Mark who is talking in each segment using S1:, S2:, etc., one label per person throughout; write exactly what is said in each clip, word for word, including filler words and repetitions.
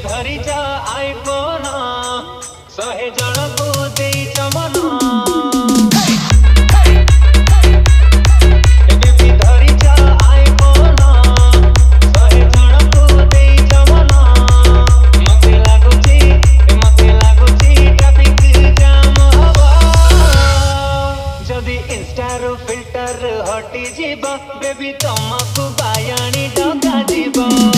S1: धरी जा आईफोन शहे जन को दे चमन बेबी धरी जा आईफोन शहे जन को दे चमन मते लागुची मते लागुची ट्रैफिक जाम हवा जदी इंस्टार फिल्टर हटी जीव बेबी तुमको बायाणी डका जीव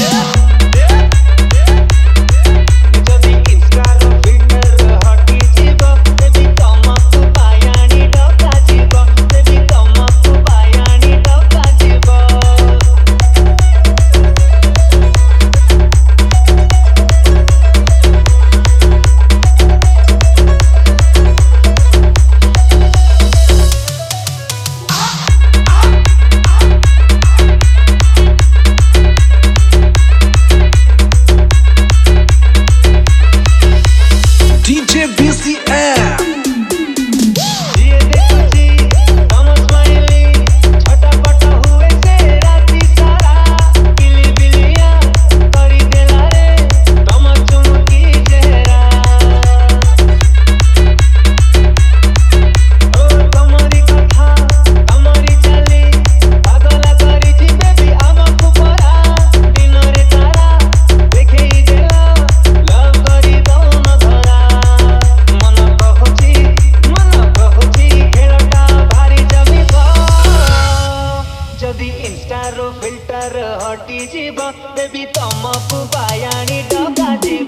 S1: फिल्टर हटी जीव बेबी तुमको बायाणी डका जीव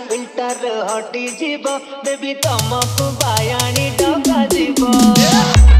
S1: फिल्टर हटी जीव बेबी तुमको बायाणी डका जीव।